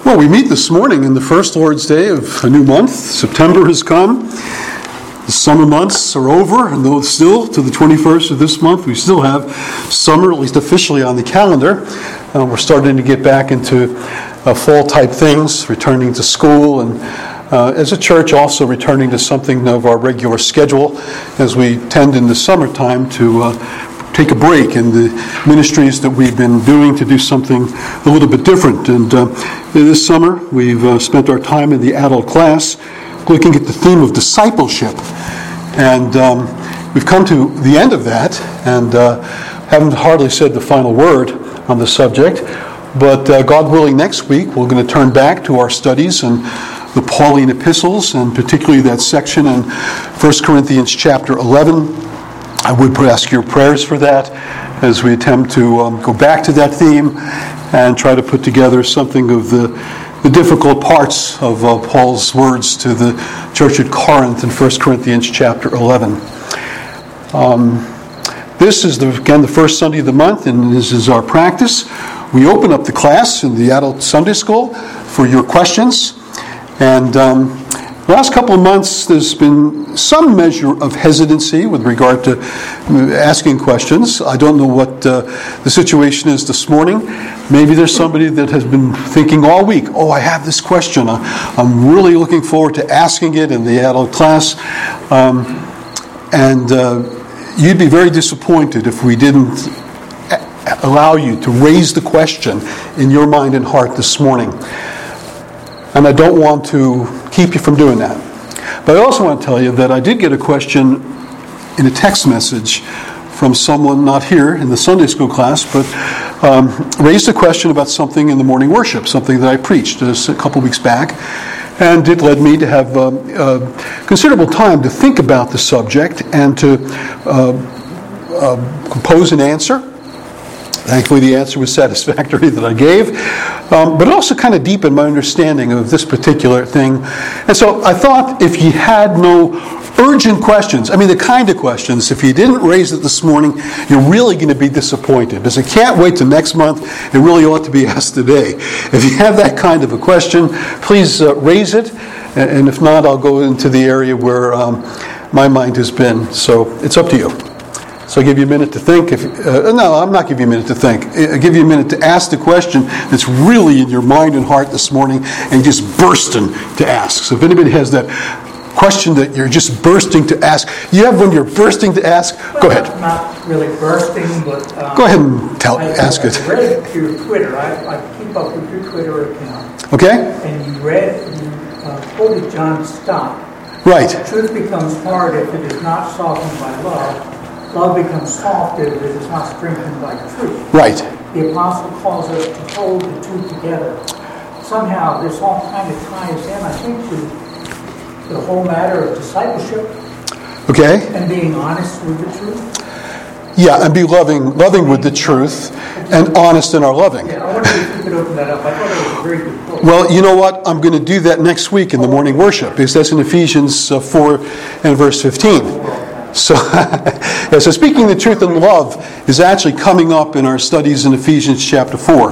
Well, we meet this morning in the first Lord's Day of a new month. September has come. The summer months are over, and though it's still to the 21st of this month, we still have summer, at least officially, on the calendar. We're starting to get back into fall-type things, returning to school, and as a church also returning to something of our regular schedule as we tend in the summertime to take a break in the ministries that we've been doing to do something a little bit different. And this summer, we've spent our time in the adult class looking at the theme of discipleship. And we've come to the end of that and haven't hardly said the final word on the subject. But God willing, next week, we're going to turn back to our studies and the Pauline epistles, and particularly that section in 1 Corinthians chapter 11. I would ask your prayers for that as we attempt to go back to that theme and try to put together something of the difficult parts of Paul's words to the church at Corinth in 1 Corinthians chapter 11. This is, again, the first Sunday of the month, and this is our practice. We open up the class in the adult Sunday school for your questions. And the last couple of months, there's been some measure of hesitancy with regard to asking questions. I don't know what the situation is this morning. Maybe there's somebody that has been thinking all week, I have this question. I'm really looking forward to asking it in the adult class. And you'd be very disappointed if we didn't allow you to raise the question in your mind and heart this morning. And I don't want to keep you from doing that. But I also want to tell you that I did get a question in a text message from someone not here in the Sunday school class, but raised a question about something in the morning worship, something that I preached just a couple weeks back. And it led me to have considerable time to think about the subject and to compose an answer. Thankfully, the answer was satisfactory that I gave, but it also kind of deepened my understanding of this particular thing. And so I thought if you had no urgent questions, the kind of questions, if you didn't raise it this morning, you're really going to be disappointed, because it can't wait till next month. It really ought to be asked today. If you have that kind of a question, please raise it, and if not, I'll go into the area where my mind has been. So it's up to you. So I'll give you a minute to think. No, I'm not giving you a minute to think. I'll give you a minute to ask the question that's really in your mind and heart this morning and just bursting to ask. So if anybody has that question that you're just bursting to ask, you have one you're bursting to ask, go ahead. Not really bursting, but... go ahead and ask it. I read your Twitter. I keep up with your Twitter account. Okay. And you quoted John Stott. Right. Truth becomes hard if it is not softened by love. Love becomes soft if it is not strengthened by truth. Right. The apostle calls us to hold the two together. Somehow this all kind of ties in, I think, to the whole matter of discipleship. Okay. And being honest with the truth. Yeah, and be loving with the truth and honest in our loving. Yeah, I wonder if you could open that up. I thought it was a very good quote. Well, you know what? I'm going to do that next week in the morning worship, because that's in Ephesians 4 and verse 15. So speaking the truth in love is actually coming up in our studies in Ephesians chapter 4.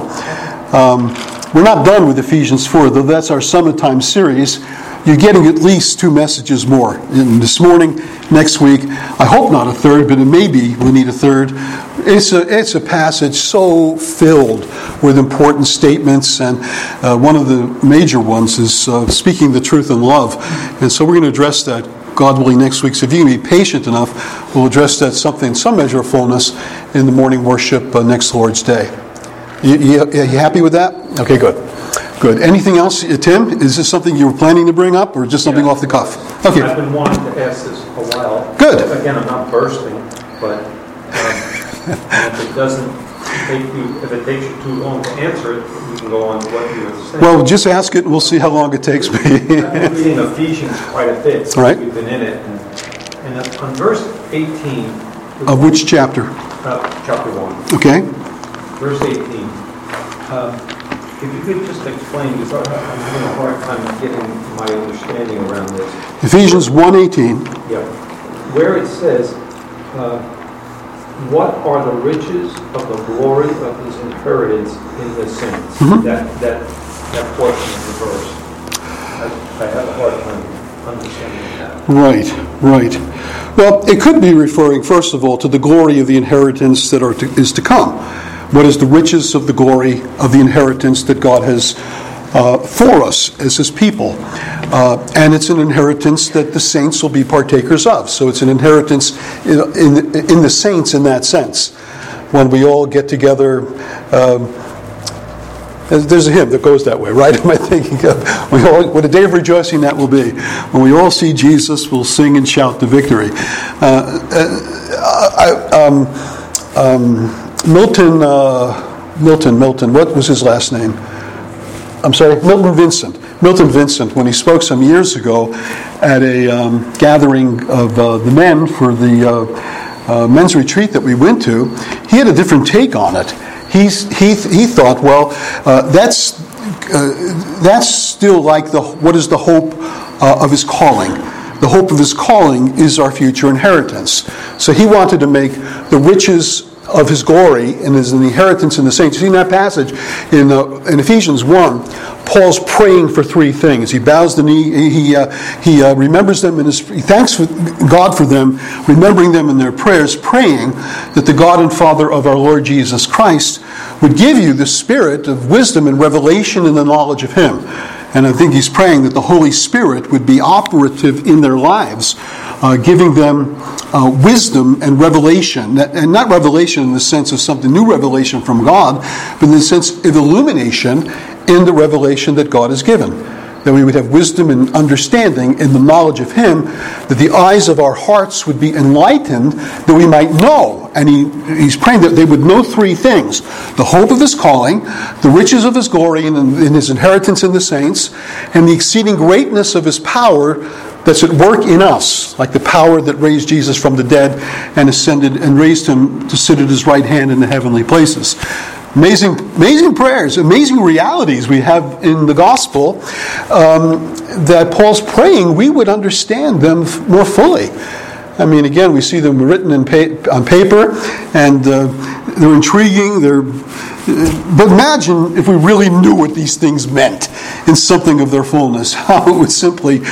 We're not done with Ephesians 4, though that's our summertime series. You're getting at least 2 messages more. And this morning, next week, I hope not a third, but it may be we need a third. It's a passage so filled with important statements, and one of the major ones is speaking the truth in love. And so we're going to address that, God willing, next week. So if you can be patient enough, we'll address that in some measure of fullness in the morning worship next Lord's Day. You happy with that? Okay, good. Good. Anything else, Tim? Is this something you were planning to bring up, or just something off the cuff? Okay. I've been wanting to ask this a while. Good. Again, I'm not bursting, but if it takes you too long to answer it, you can go on to what you were saying. Well, just ask it, and we'll see how long it takes me. I've been reading Ephesians quite a bit since right. We've been in it. And on verse 18... Of which chapter? Chapter 1. Okay. Verse 18. If you could just explain, because I'm having a hard time getting my understanding around this. Ephesians 1:18. Yeah. Where it says, what are the riches of the glory of his inheritance in the saints? Mm-hmm. That that portion of the verse. I have a hard time understanding that. Right. Well, it could be referring, first of all, to the glory of the inheritance that is to come. What is the riches of the glory of the inheritance that God has for us as His people? And it's an inheritance that the saints will be partakers of. So it's an inheritance in the saints in that sense. When we all get together, there's a hymn that goes that way, right? Am I thinking of? What a day of rejoicing that will be. When we all see Jesus, we'll sing and shout the victory. Milton, what was his last name? I'm sorry, Milton Vincent, when he spoke some years ago at a gathering of the men for the men's retreat that we went to, he had a different take on it. He thought, well, that's still like what is the hope of his calling? The hope of his calling is our future inheritance. So he wanted to make the riches of his glory and his inheritance in the saints. You see in that passage in Ephesians 1, Paul's praying for three things. He bows the knee, he remembers them, he thanks God for them, remembering them in their prayers, praying that the God and Father of our Lord Jesus Christ would give you the spirit of wisdom and revelation in the knowledge of Him. And I think he's praying that the Holy Spirit would be operative in their lives, giving them wisdom and revelation, and not revelation in the sense of something new revelation from God, but in the sense of illumination in the revelation that God has given. That we would have wisdom and understanding in the knowledge of Him, that the eyes of our hearts would be enlightened, that we might know. And he's praying that they would know three things: the hope of His calling, the riches of His glory in His inheritance in the saints, and the exceeding greatness of His power that's at work in us, like the power that raised Jesus from the dead and ascended and raised Him to sit at His right hand in the heavenly places. Amazing prayers, amazing realities we have in the gospel that Paul's praying we would understand them more fully. I mean, again, we see them written on paper, and they're intriguing. But imagine if we really knew what these things meant in something of their fullness, how it would simply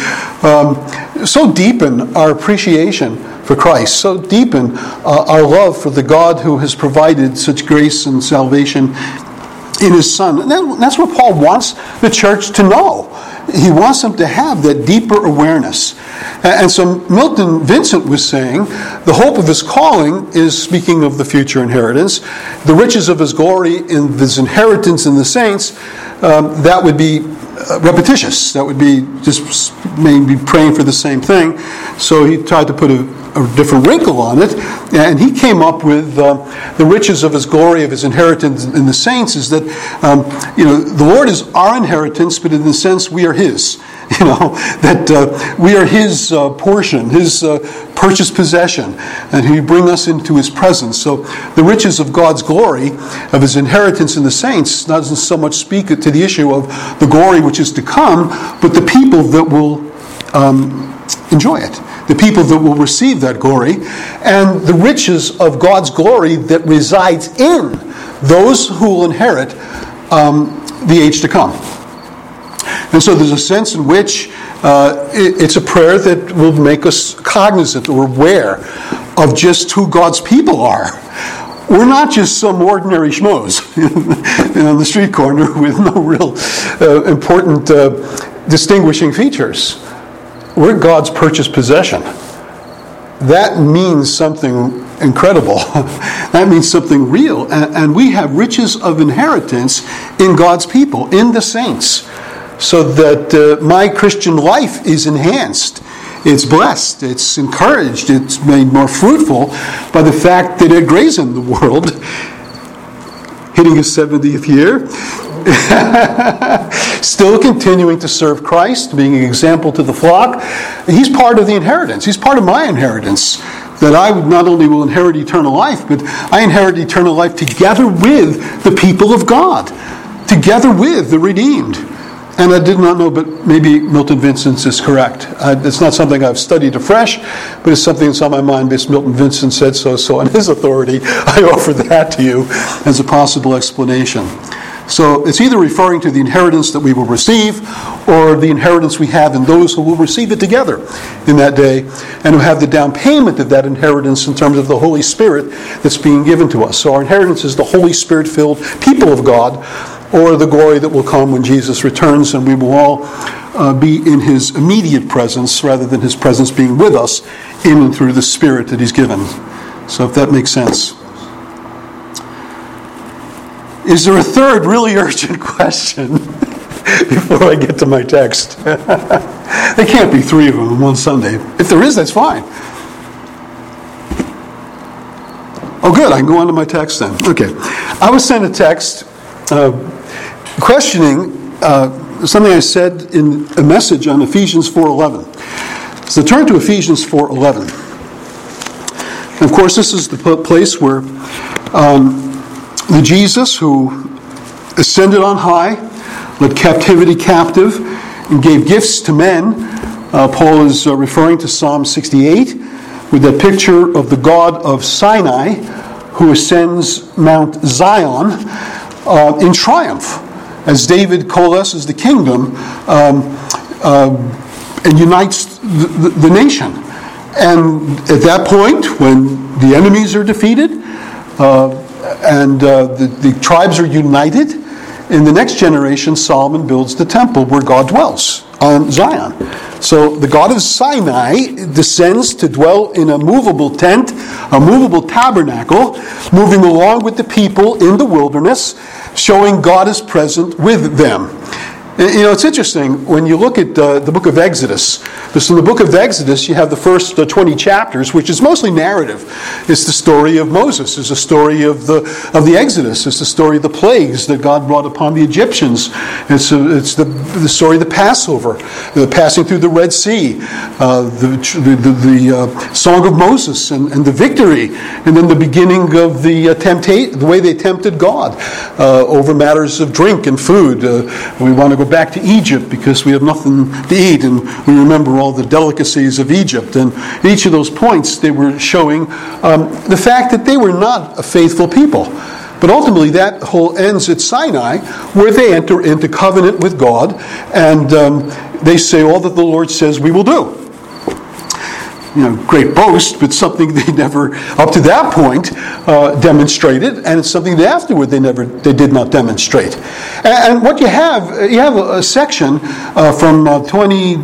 so deepen our appreciation for Christ, so deepen our love for the God who has provided such grace and salvation in His Son. And that's what Paul wants the church to know. He wants them to have that deeper awareness. And so Milton Vincent was saying the hope of His calling is, speaking of the future inheritance, the riches of His glory in His inheritance in the saints, that would be repetitious. That would be just maybe praying for the same thing. So he tried to put a different wrinkle on it, and he came up with the riches of His glory, of His inheritance in the saints, is that the Lord is our inheritance, but in the sense we are His. That we are His portion, His purchased possession, and He bring us into His presence. So the riches of God's glory, of His inheritance in the saints, doesn't so much speak to the issue of the glory which is to come, but the people that will enjoy it, the people that will receive that glory, and the riches of God's glory that resides in those who will inherit the age to come. And so there's a sense in which it's a prayer that will make us cognizant or aware of just who God's people are. We're not just some ordinary schmoes on the street corner with no real important distinguishing features. We're God's purchased possession. That means something incredible. That means something real. And we have riches of inheritance in God's people, in the saints. So that my Christian life is enhanced. It's blessed. It's encouraged. It's made more fruitful by the fact that Ed Gray's in the world, hitting his 70th year, still continuing to serve Christ, being an example to the flock. He's part of the inheritance. He's part of my inheritance. That I not only will inherit eternal life, but I inherit eternal life together with the people of God, together with the redeemed. And I did not know, but maybe Milton Vincent is correct. It's not something I've studied afresh, but it's something that's on my mind because Milton Vincent said so. So on his authority, I offer that to you as a possible explanation. So it's either referring to the inheritance that we will receive or the inheritance we have in those who will receive it together in that day and who have the down payment of that inheritance in terms of the Holy Spirit that's being given to us. So our inheritance is the Holy Spirit-filled people of God, or the glory that will come when Jesus returns and we will all be in his immediate presence rather than his presence being with us in and through the Spirit that he's given. So if that makes sense. Is there a third really urgent question before I get to my text? There can't be three of them in one Sunday. If there is, that's fine. Oh, good. I can go on to my text then. Okay. I was sent a text questioning something I said in a message on Ephesians 4:11. So turn to Ephesians 4:11. And of course, this is the place where the Jesus who ascended on high, led captivity captive, and gave gifts to men. Paul is referring to Psalm 68 with that picture of the God of Sinai who ascends Mount Zion in triumph as David coalesces the kingdom and unites the nation. And at that point, when the enemies are defeated and the tribes are united, in the next generation, Solomon builds the temple where God dwells on Zion. So the God of Sinai descends to dwell in a movable tent, a movable tabernacle, moving along with the people in the wilderness, showing God is present with them. You know, it's interesting when you look at the book of Exodus. Because in the book of Exodus, you have the first 20 chapters, which is mostly narrative. It's the story of Moses. It's the story of the Exodus. It's the story of the plagues that God brought upon the Egyptians. It's the story of the Passover, the passing through the Red Sea, the Song of Moses and the victory, and then the beginning of the way they tempted God over matters of drink and food. We want to go back to Egypt because we have nothing to eat, and we remember all the delicacies of Egypt. And each of those points, they were showing the fact that they were not a faithful people. But ultimately, that whole ends at Sinai, where they enter into covenant with God, and they say all that the Lord says we will do. You know, great boast, but something they never, up to that point, demonstrated, and it's something that afterward they did not demonstrate. And what you have a section from 21,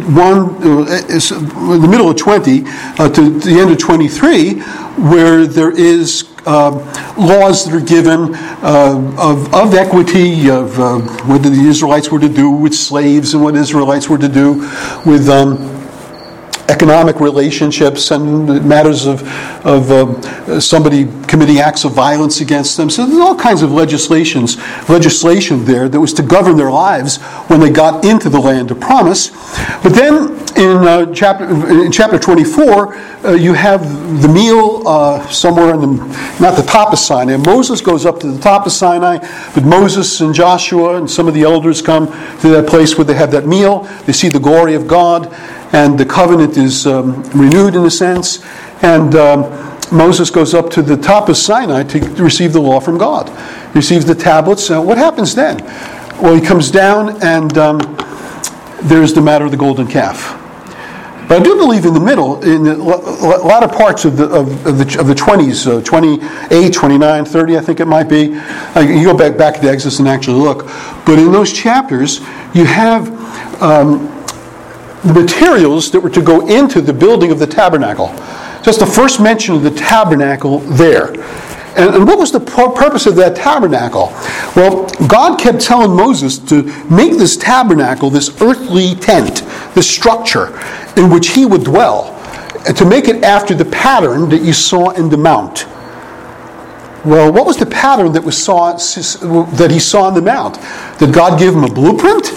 in the middle of 20 to the end of 23, where there is laws that are given of equity, of what the Israelites were to do with slaves and what Israelites were to do with economic relationships and matters of somebody committing acts of violence against them. So there's all kinds of legislation there that was to govern their lives when they got into the land of promise. But then in chapter 24, you have the meal somewhere not the top of Sinai. Moses goes up to the top of Sinai, but Moses and Joshua and some of the elders come to that place where they have that meal. They see the glory of God, and the covenant is renewed in a sense. And Moses goes up to the top of Sinai to receive the law from God. He receives the tablets. What happens then? Well, he comes down, and there's the matter of the golden calf. But I do believe in the middle, in the latter parts of the 20s, 28, 29, 30, I think it might be. You go back to Exodus and actually look. But in those chapters, you have the materials that were to go into the building of the tabernacle. Just the first mention of the tabernacle there. And what was the purpose of that tabernacle? Well, God kept telling Moses to make this tabernacle, this earthly tent, this structure in which he would dwell, and to make it after the pattern that you saw in the mount. Well, what was the pattern that he saw in the mount? Did God give him a blueprint?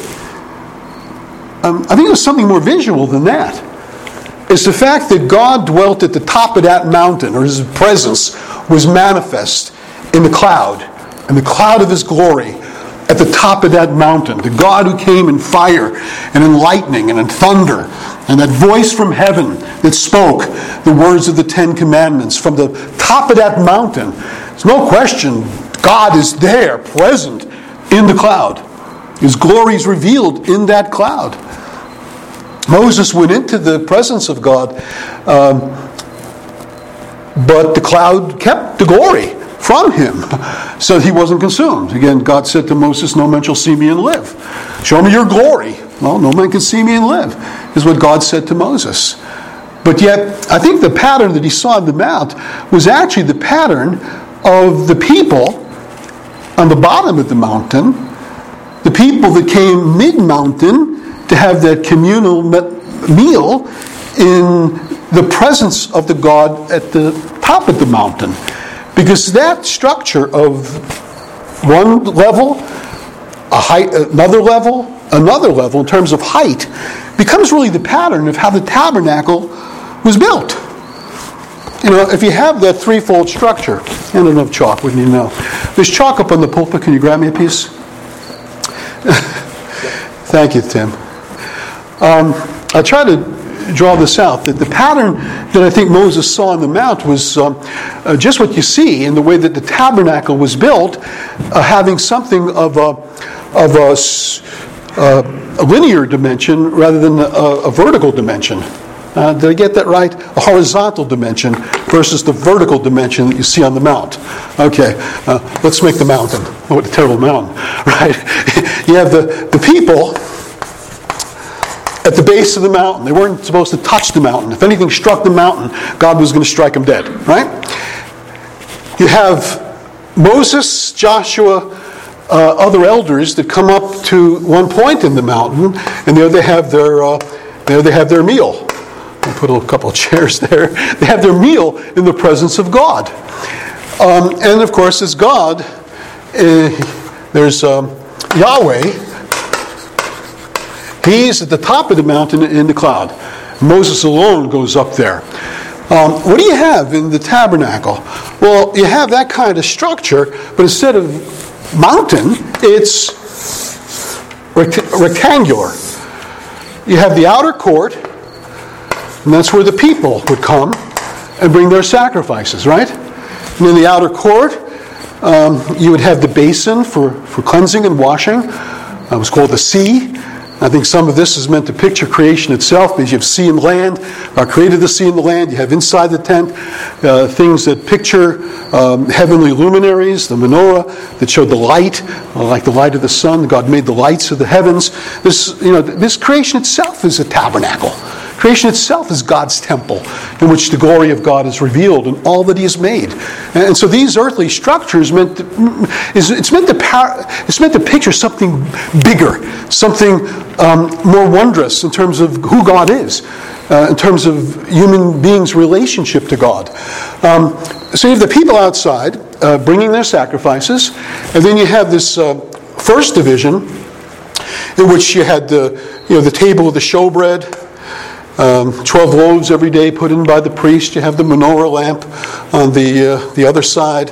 I think it was something more visual than that. It's the fact that God dwelt at the top of that mountain, or his presence was manifest in the cloud, and the cloud of his glory at the top of that mountain. The God who came in fire and in lightning and in thunder, and that voice from heaven that spoke the words of the Ten Commandments from the top of that mountain. There's no question God is there, present, in the cloud. His glory is revealed in that cloud. Moses went into the presence of God, but the cloud kept the glory from him, so he wasn't consumed. Again, God said to Moses, "No man shall see me and live." Show me your glory. Well, no man can see me and live, is what God said to Moses. But yet, I think the pattern that he saw on the mount was actually the pattern of the people on the bottom of the mountain, the people that came mid-mountain to have that communal meal in the presence of the God at the top of the mountain. Because that structure of one level, a height, another level in terms of height, becomes really the pattern of how the tabernacle was built. You know, if you have that threefold structure, and enough chalk, wouldn't you know? There's chalk up on the pulpit. Can you grab me a piece? Thank you, Tim. I try to draw this out, that the pattern that I think Moses saw on the mount was just what you see in the way that the tabernacle was built, having something of a linear dimension rather than a vertical dimension. Did I get that right? A horizontal dimension versus the vertical dimension that you see on the mount. Okay, let's make the mountain. Oh, what a terrible mountain, right? You have the people at the base of the mountain. They weren't supposed to touch the mountain. If anything struck the mountain, God was going to strike them dead, right? You have Moses, Joshua, other elders that come up to one point in the mountain, and there they have their meal. I'll put a couple of chairs there. They have their meal in the presence of God. And of course, as God, there's Yahweh. He's at the top of the mountain in the cloud. Moses alone goes up there. What do you have in the tabernacle? Well, you have that kind of structure, but instead of mountain, it's rectangular. You have the outer court, and that's where the people would come and bring their sacrifices, right? And in the outer court, you would have the basin for cleansing and washing. It was called the sea. I think some of this is meant to picture creation itself, because you have sea and land. God created the sea and the land. You have inside the tent things that picture heavenly luminaries, the menorah that showed the light, like the light of the sun. God made the lights of the heavens. This creation itself is a tabernacle. Creation itself is God's temple, in which the glory of God is revealed in all that He has made. And so these earthly structures meant to picture something bigger, something more wondrous in terms of who God is, in terms of human beings' relationship to God. So you have the people outside bringing their sacrifices, and then you have this first division in which you had the table of the showbread. 12 loaves every day put in by the priest. You have the menorah lamp on the other side.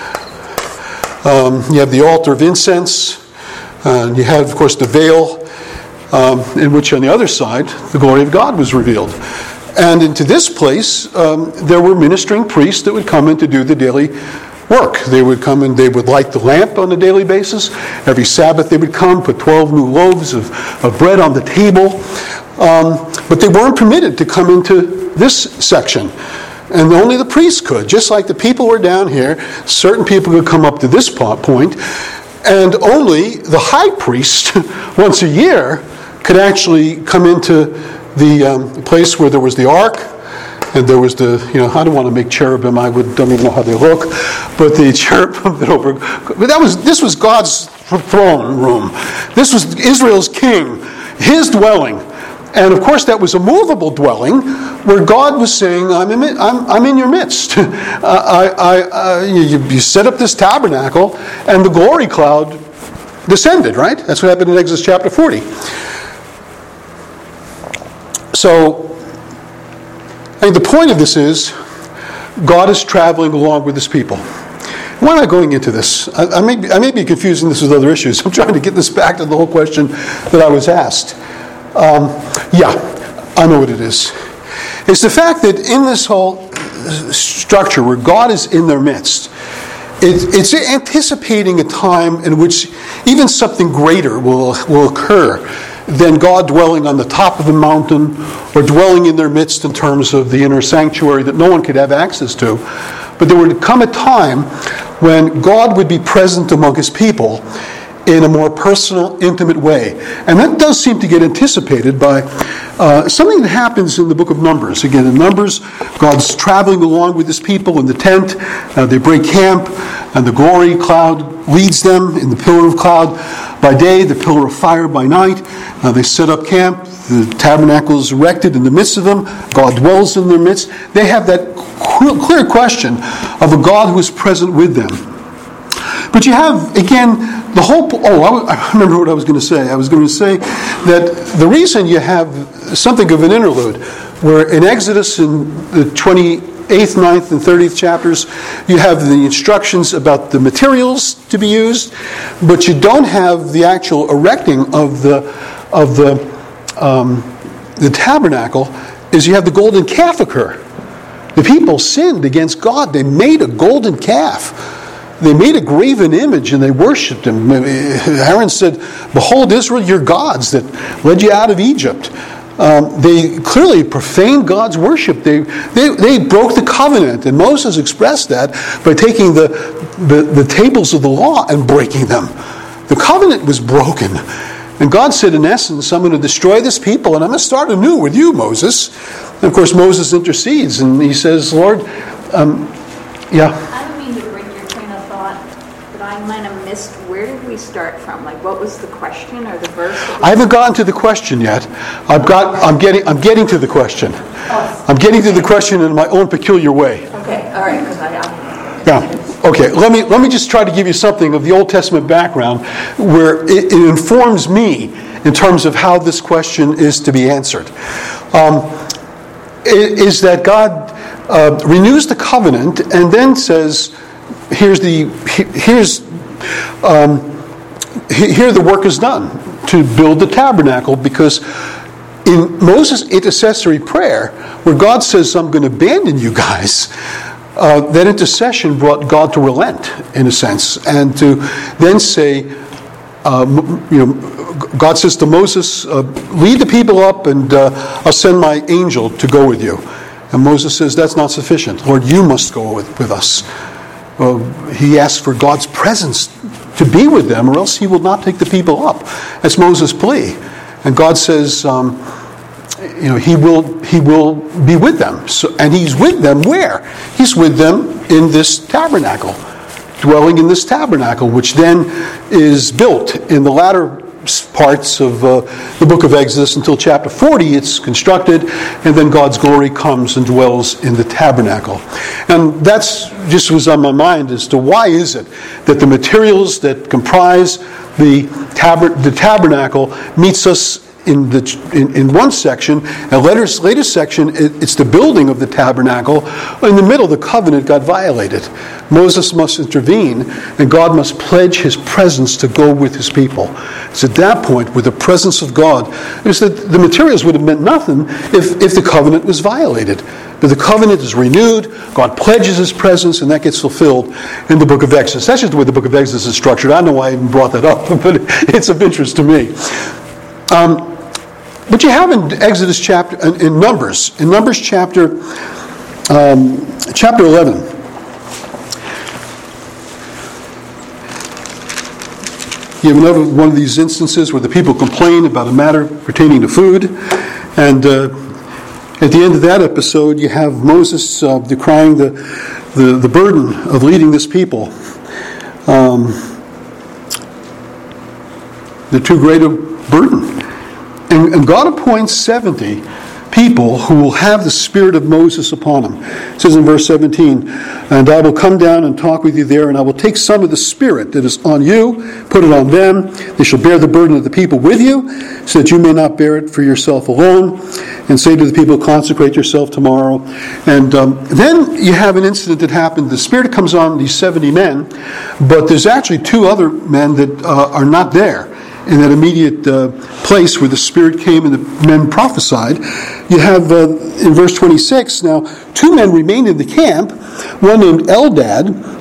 You have the altar of incense. You have, of course, the veil in which on the other side the glory of God was revealed. And into this place there were ministering priests that would come in to do the daily work. They would come and they would light the lamp on a daily basis. Every Sabbath they would come, put 12 new loaves of bread on the table. But they weren't permitted to come into this section. And only the priests could. Just like the people were down here, certain people could come up to this point. And only the high priest, once a year, could actually come into the place where there was the ark. And there was I don't want to make cherubim. Don't even know how they look. But the cherubim that over. But this was God's throne room. This was Israel's king, his dwelling. And of course, that was a movable dwelling where God was saying, I'm in your midst. You set up this tabernacle, and the glory cloud descended, right? That's what happened in Exodus chapter 40. So, I think the point of this is, God is traveling along with His people. Why am I going into this? I may be confusing this with other issues. I'm trying to get this back to the whole question that I was asked. I know what it is. It's the fact that in this whole structure where God is in their midst, it's anticipating a time in which even something greater will occur than God dwelling on the top of the mountain or dwelling in their midst in terms of the inner sanctuary that no one could have access to. But there would come a time when God would be present among his people in a more personal, intimate way. And that does seem to get anticipated by something that happens in the book of Numbers. Again, in Numbers, God's traveling along with his people in the tent. They break camp, and the glory cloud leads them in the pillar of cloud by day, the pillar of fire by night. They set up camp. The tabernacle is erected in the midst of them. God dwells in their midst. They have that clear question of a God who is present with them. But you have, again, the whole... I remember what I was going to say. I was going to say that the reason you have something of an interlude, where in Exodus in the 28th, 9th, and 30th chapters, you have the instructions about the materials to be used, but you don't have the actual erecting of the tabernacle, is you have the golden calf occur. The people sinned against God. They made a golden calf. They made a graven image and they worshipped him. Aaron said, "Behold, Israel, your gods that led you out of Egypt." They clearly profaned God's worship. They broke the covenant, and Moses expressed that by taking the tables of the law and breaking them. The covenant was broken. And God said, in essence, I'm going to destroy this people and I'm going to start anew with you, Moses. And of course, Moses intercedes and he says, Lord, yeah. I don't mean to break your train of thought, but I might have missed, where did we start from? Like, what was the question or the verse? I haven't gotten to the question yet. I'm getting to the question. I'm getting to the question in my own peculiar way. Okay, all right, because Yeah. Okay, let me just try to give you something of the Old Testament background where it informs me in terms of how this question is to be answered. Is that God renews the covenant and then says, here the work is done to build the tabernacle, because in Moses' intercessory prayer, where God says, I'm going to abandon you guys, that intercession brought God to relent, in a sense, and to then say, God says to Moses, lead the people up and I'll send my angel to go with you. And Moses says, that's not sufficient. Lord, you must go with us. He asks for God's presence to be with them, or else he will not take the people up. That's Moses' plea. And God says, he will be with them. And he's with them where? He's with them in this tabernacle, dwelling in this tabernacle, which then is built in the latter parts of the book of Exodus until chapter 40. It's constructed, and then God's glory comes and dwells in the tabernacle. And that's just was on my mind as to why is it that the materials that comprise the tabernacle meets us in one section, and later section, it's the building of the tabernacle. In the middle, the covenant got violated. Moses must intervene, and God must pledge his presence to go with his people. It's at that point, with the presence of God, is that the materials would have meant nothing if the covenant was violated. But the covenant is renewed, God pledges his presence, and that gets fulfilled in the book of Exodus. That's just the way the book of Exodus is structured. I don't know why I even brought that up, but it's of interest to me. But you have in Exodus chapter, in Numbers chapter 11, you have another one of these instances where the people complain about a matter pertaining to food, and at the end of that episode, you have Moses decrying the burden of leading this people. The too great a burden. And God appoints 70 people who will have the spirit of Moses upon them. It says in verse 17, and I will come down and talk with you there, and I will take some of the spirit that is on you, put it on them. They shall bear the burden of the people with you, so that you may not bear it for yourself alone. And say to the people, consecrate yourself tomorrow. And then you have an incident that happened. The spirit comes on these 70 men, but there's actually 2 other men that are not there in that immediate place where the Spirit came and the men prophesied. You have, in verse 26, now 2 men remained in the camp, one named Eldad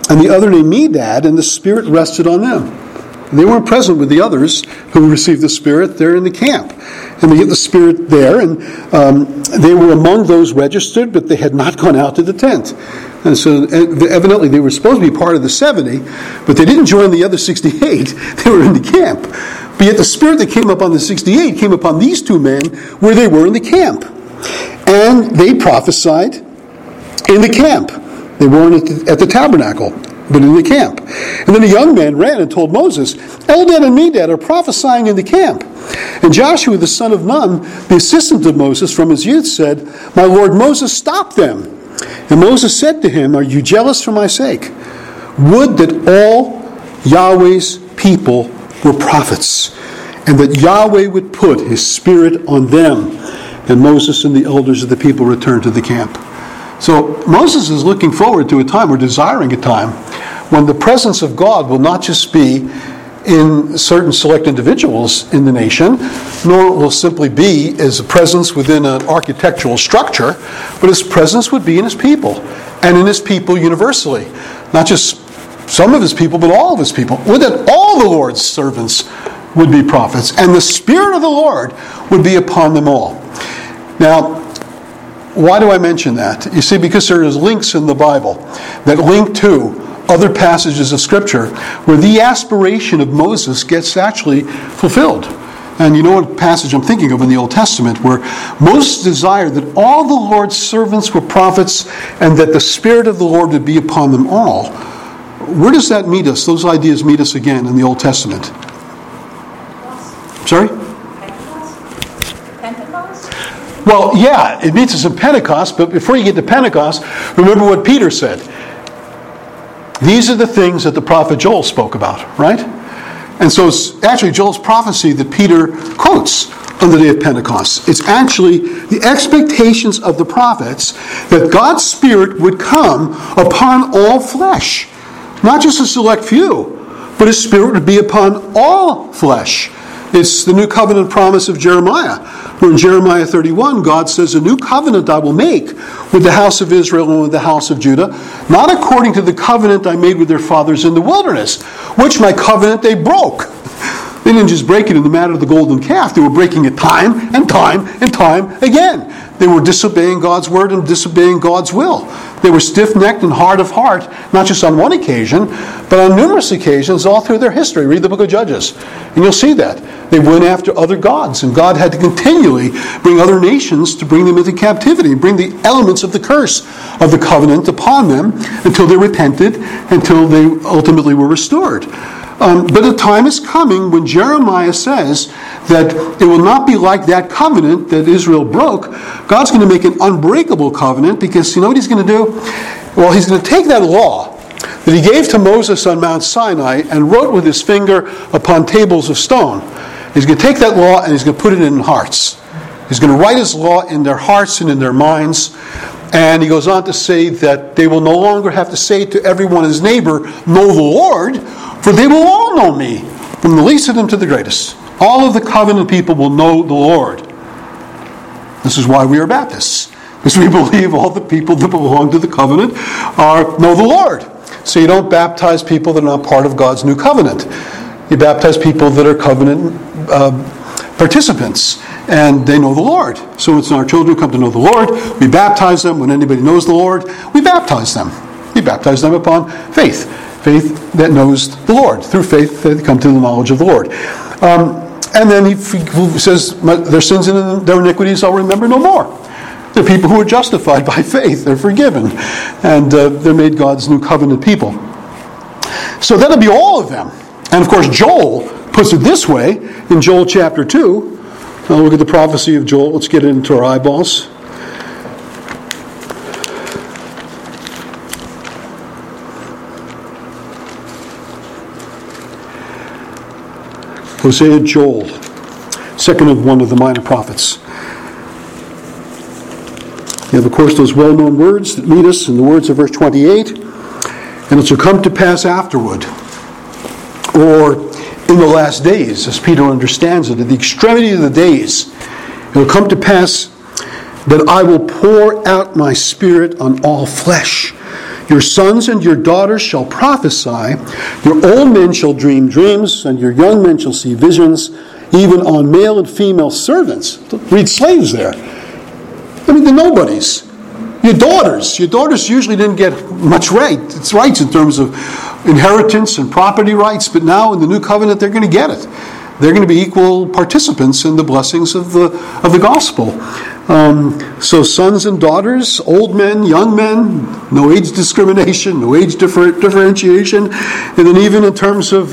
and the other named Medad, and the Spirit rested on them. And they weren't present with the others who received the Spirit. They're in the camp. And they get the Spirit there, and they were among those registered, but they had not gone out to the tent. And so evidently they were supposed to be part of the 70, but they didn't join the other 68. They were in the camp. But yet the Spirit that came upon the 68 came upon these two men where they were in the camp. And they prophesied in the camp. They weren't at the tabernacle, but in the camp. And then a young man ran and told Moses, Eldad and Medad are prophesying in the camp. And Joshua the son of Nun, the assistant of Moses from his youth, said, My lord Moses, stop them. And Moses said to him, Are you jealous for my sake? Would that all Yahweh's people were prophets, and that Yahweh would put his Spirit on them. And Moses and the elders of the people returned to the camp. So Moses is looking forward to a time, or desiring a time, when the presence of God will not just be in certain select individuals in the nation, nor will simply be as a presence within an architectural structure, but his presence would be in his people, and in his people universally. Not just some of his people, but all of his people. Would that all the Lord's servants would be prophets, and the Spirit of the Lord would be upon them all. Now, why do I mention that? You see, because there is links in the Bible that link to other passages of Scripture where the aspiration of Moses gets actually fulfilled. And you know what passage I'm thinking of in the Old Testament, where Moses desired that all the Lord's servants were prophets and that the Spirit of the Lord would be upon them all. Where does that meet us? Those ideas meet us again in the Old Testament. Sorry? Pentecost? Well, yeah, it meets us in Pentecost, but before you get to Pentecost, remember what Peter said. These are the things that the prophet Joel spoke about, right? And so it's actually Joel's prophecy that Peter quotes on the day of Pentecost. It's actually the expectations of the prophets that God's Spirit would come upon all flesh. Not just a select few, but His Spirit would be upon all flesh. It's the new covenant promise of Jeremiah, where in Jeremiah 31, God says, A new covenant I will make with the house of Israel and with the house of Judah, not according to the covenant I made with their fathers in the wilderness, which my covenant they broke. They didn't just break it in the matter of the golden calf. They were breaking it time and time and time again. They were disobeying God's word and disobeying God's will. They were stiff-necked and hard of heart, not just on one occasion, but on numerous occasions all through their history. Read the book of Judges, and you'll see that. They went after other gods, and God had to continually bring other nations to bring them into captivity, bring the elements of the curse of the covenant upon them until they repented, until they ultimately were restored. But a time is coming when Jeremiah says that it will not be like that covenant that Israel broke. God's going to make an unbreakable covenant, because you know what He's going to do? Well, He's going to take that law that He gave to Moses on Mount Sinai and wrote with His finger upon tables of stone. He's going to take that law and He's going to put it in hearts. He's going to write His law in their hearts and in their minds. And He goes on to say that they will no longer have to say to everyone his neighbor, Know the Lord, for they will all know me, from the least of them to the greatest. All of the covenant people will know the Lord. This is why we are Baptists, because we believe all the people that belong to the covenant know the Lord. So you don't baptize people that are not part of God's new covenant. You baptize people that are covenant participants, and they know the Lord. So it's our children who come to know the Lord. We baptize them. When anybody knows the Lord, we baptize them. We baptize them upon faith. Faith that knows the Lord. Through faith, they come to the knowledge of the Lord. And then He says, their sins and their iniquities I'll remember no more. They're people who are justified by faith. They're forgiven. And they're made God's new covenant people. So that'll be all of them. And of course, Joel puts it this way in Joel chapter 2. Now look at the prophecy of Joel. Let's get it into our eyeballs. Hosea, Joel, second of one of the minor prophets. You have, of course, those well-known words that meet us in the words of verse 28. And it shall come to pass afterward, or in the last days, as Peter understands it, at the extremity of the days, it will come to pass that I will pour out my Spirit on all flesh. Your sons and your daughters shall prophesy. Your old men shall dream dreams, and your young men shall see visions, even on male and female servants. Read slaves there. I mean, the nobodies. Your daughters usually didn't get much rights in terms of inheritance and property rights, but now in the new covenant they're going to get it. They're going to be equal participants in the blessings of the gospel. So sons and daughters, old men, young men, no age discrimination, no age differentiation, and then even in terms of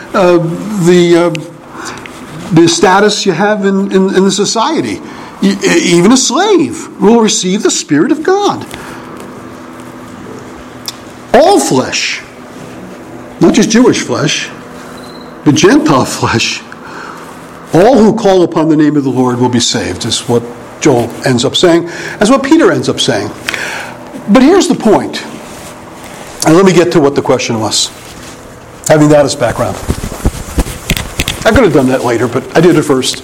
the status you have in the society. Even a slave will receive the Spirit of God. All flesh, not just Jewish flesh, but Gentile flesh, all who call upon the name of the Lord will be saved, is what Joel ends up saying, as what Peter ends up saying. But here's the point, and let me get to what the question was, having that as background. I could have done that later, but I did it first.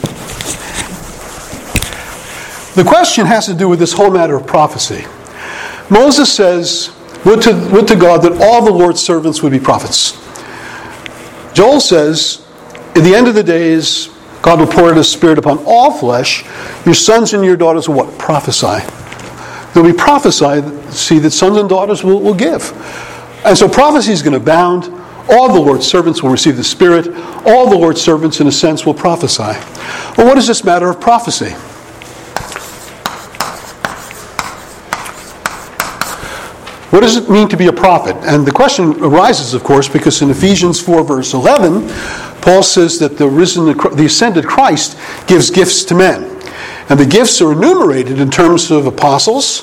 The question has to do with this whole matter of prophecy. Moses says, would to God that all the Lord's servants would be prophets. Joel says, at the end of the days, God will pour out His Spirit upon all flesh. Your sons and your daughters will what? Prophesy. They'll be prophesied, see that sons and daughters will give. And so prophecy is going to abound. All the Lord's servants will receive the Spirit. All the Lord's servants, in a sense, will prophesy. Well, what is this matter of prophecy? What does it mean to be a prophet? And the question arises, of course, because in Ephesians 4, verse 11, Paul says that the ascended Christ gives gifts to men. And the gifts are enumerated in terms of apostles,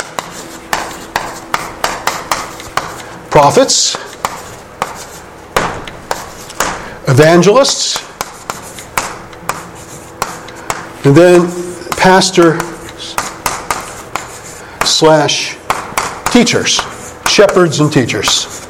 prophets, evangelists, and then pastor/teachers. Shepherds and teachers.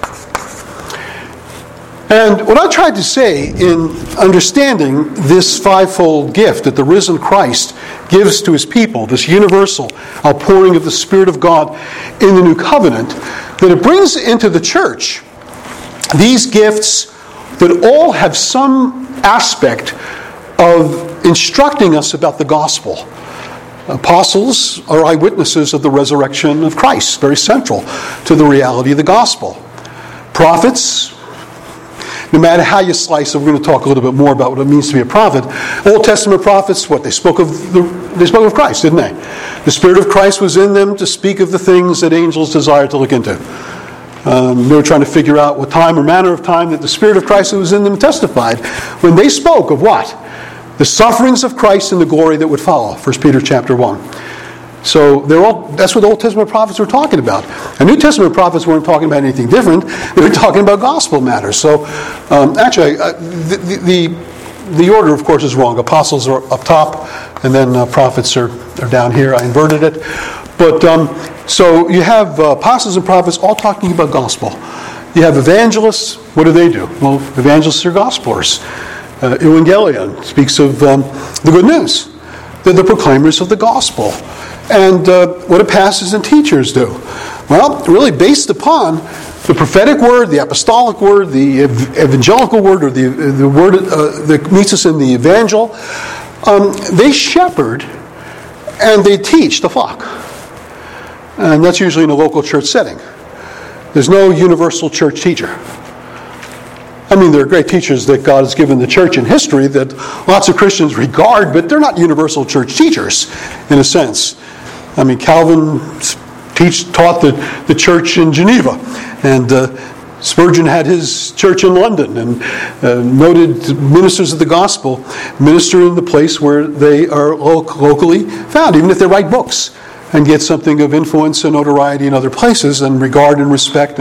And what I tried to say in understanding this fivefold gift that the risen Christ gives to His people, this universal outpouring of the Spirit of God in the new covenant, that it brings into the church these gifts that all have some aspect of instructing us about the gospel. Apostles are eyewitnesses of the resurrection of Christ, very central to the reality of the gospel. Prophets, no matter how you slice it, we're going to talk a little bit more about what it means to be a prophet. Old Testament prophets, they spoke of Christ, didn't they? The Spirit of Christ was in them to speak of the things that angels desire to look into. They were trying to figure out what time or manner of time that the Spirit of Christ that was in them testified when they spoke of what? The sufferings of Christ and the glory that would follow. 1 Peter chapter 1. So that's what the Old Testament prophets were talking about. And New Testament prophets weren't talking about anything different. They were talking about gospel matters. So actually, the order, of course, is wrong. Apostles are up top, and then prophets are down here. I inverted it. But so you have apostles and prophets all talking about gospel. You have evangelists. What do? Well, evangelists are gospelers. Evangelion speaks of the good news. They're the proclaimers of the gospel. And what do pastors and teachers do? Well, really based upon the prophetic word, the apostolic word, the evangelical word, or the word that meets us in the evangel, they shepherd and they teach the flock. And that's usually in a local church setting. There's no universal church teacher. I mean, there are great teachers that God has given the church in history that lots of Christians regard, but they're not universal church teachers, in a sense. I mean, Calvin taught the church in Geneva, and Spurgeon had his church in London, and noted ministers of the gospel minister in the place where they are locally found, even if they write books and get something of influence and notoriety in other places, and regard and respect.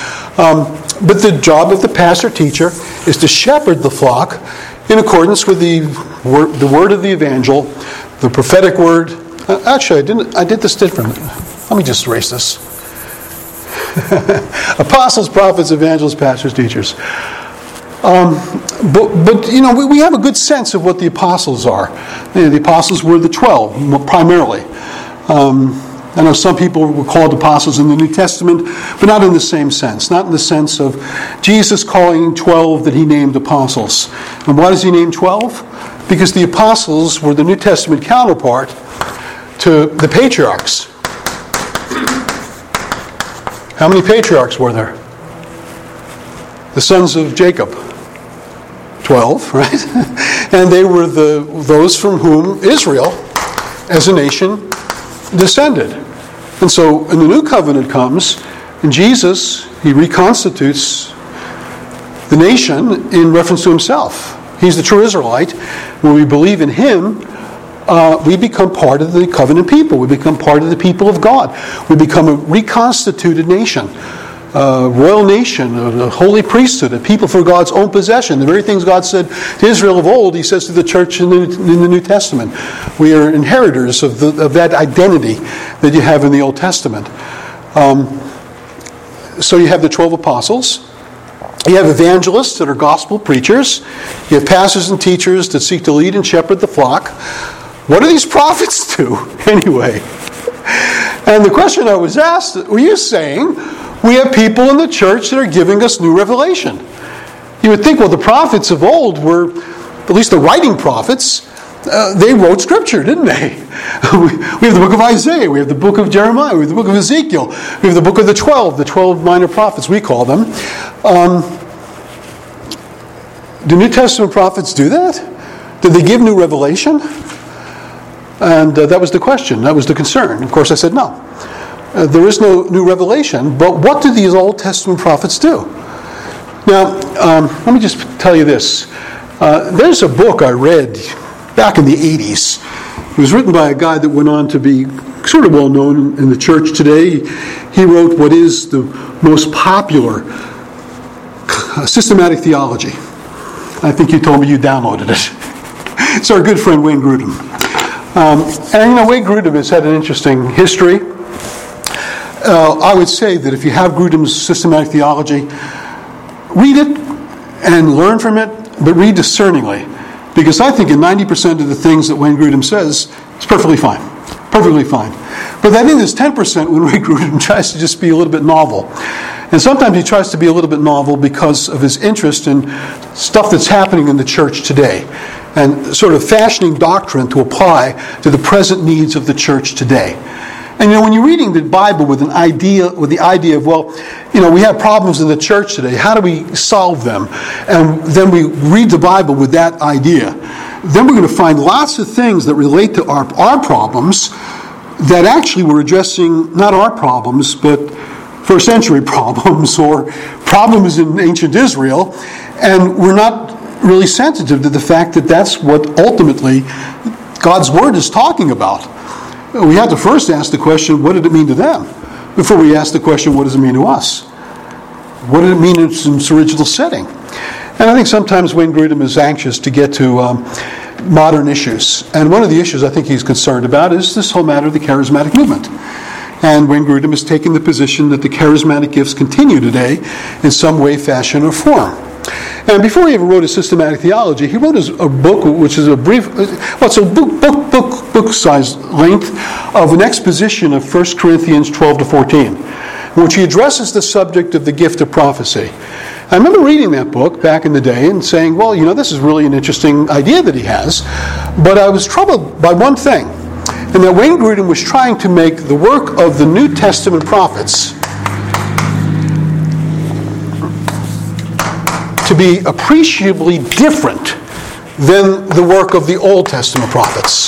But the job of the pastor-teacher is to shepherd the flock in accordance with the word of the evangel, the prophetic word. Actually, I did this different. Let me just erase this. Apostles, prophets, evangelists, pastors, teachers. But you know, we have a good sense of what the apostles are. The apostles were the 12, primarily. I know some people were called apostles in the New Testament, but not in the same sense. Not in the sense of Jesus calling 12 that he named apostles. And why does he name 12? Because the apostles were the New Testament counterpart to the patriarchs. How many patriarchs were there? The sons of Jacob. 12, right? And they were those from whom Israel, as a nation, descended. And so when the new covenant comes, and Jesus, he reconstitutes the nation in reference to himself. He's the true Israelite. When we believe in him, we become part of the covenant people. We become part of the people of God. We become a reconstituted nation. A royal nation, a holy priesthood, a people for God's own possession. The very things God said to Israel of old, he says to the church in the New Testament. We are inheritors of that identity that you have in the Old Testament. So you have the 12 apostles. You have evangelists that are gospel preachers. You have pastors and teachers that seek to lead and shepherd the flock. What do these prophets do anyway? And the question I was asked, were you saying we have people in the church that are giving us new revelation? You would think, well, the prophets of old were, at least the writing prophets, they wrote scripture, didn't they? We have the book of Isaiah, we have the book of Jeremiah, we have the book of Ezekiel, we have the book of the 12 minor prophets, we call them. Do New Testament prophets do that? Did they give new revelation? And that was the question, that was the concern. Of course, I said no. There is no new revelation, but what do these Old Testament prophets do? Now, let me just tell you this. There's a book I read back in the 80s. It was written by a guy that went on to be sort of well known in the church today. He wrote what is the most popular systematic theology. I think you told me you downloaded it. It's our good friend Wayne Grudem. And Wayne Grudem has had an interesting history. I would say that if you have Grudem's systematic theology, read it and learn from it, but read discerningly. Because I think in 90% of the things that Wayne Grudem says, it's perfectly fine. Perfectly fine. But I think there's 10% when Wayne Grudem tries to just be a little bit novel. And sometimes he tries to be a little bit novel because of his interest in stuff that's happening in the church today. And sort of fashioning doctrine to apply to the present needs of the church today. And when you're reading the Bible with the idea of, we have problems in the church today. How do we solve them? And then we read the Bible with that idea. Then we're going to find lots of things that relate to our problems that actually we're addressing not our problems, but first century problems or problems in ancient Israel. And we're not really sensitive to the fact that that's what ultimately God's Word is talking about. We have to first ask the question, what did it mean to them? Before we ask the question, what does it mean to us? What did it mean in its original setting? And I think sometimes Wayne Grudem is anxious to get to modern issues. And one of the issues I think he's concerned about is this whole matter of the charismatic movement. And Wayne Grudem has taken the position that the charismatic gifts continue today in some way, fashion, or form. And before he ever wrote his systematic theology, he wrote a book which is a brief, it's a book-size length of an exposition of 1 Corinthians 12 to 14, in which he addresses the subject of the gift of prophecy. I remember reading that book back in the day and saying, this is really an interesting idea that he has, but I was troubled by one thing, and that Wayne Grudem was trying to make the work of the New Testament prophets to be appreciably different than the work of the Old Testament prophets.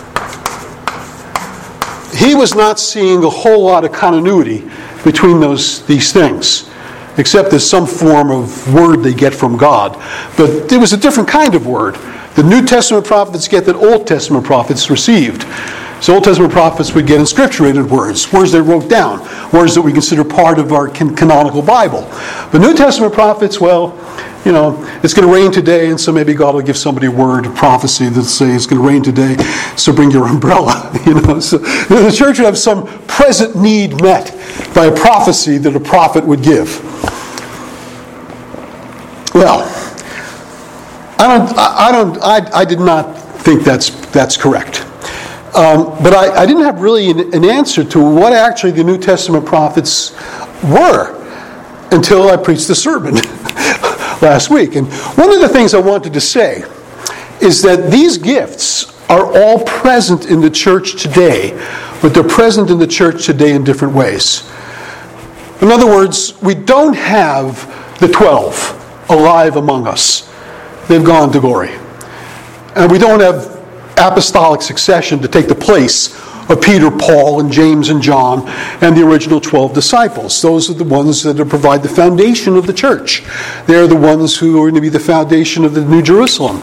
He was not seeing a whole lot of continuity between these things, except there's some form of word they get from God. But it was a different kind of word. The New Testament prophets get that Old Testament prophets received. So Old Testament prophets would get inscripturated words they wrote down, words that we consider part of our canonical Bible. But New Testament prophets, it's going to rain today, and so maybe God will give somebody a word of prophecy that says it's going to rain today, so bring your umbrella. So the church would have some present need met by a prophecy that a prophet would give. Well, I did not think that's correct. But I didn't have really an answer to what actually the New Testament prophets were until I preached the sermon last week. And one of the things I wanted to say is that these gifts are all present in the church today, but they're present in the church today in different ways. In other words, we don't have the 12 alive among us. They've gone to glory. And we don't have apostolic succession to take the place of Peter, Paul, and James, and John, and the original 12 disciples. Those are the ones that provide the foundation of the church. They're the ones who are going to be the foundation of the New Jerusalem.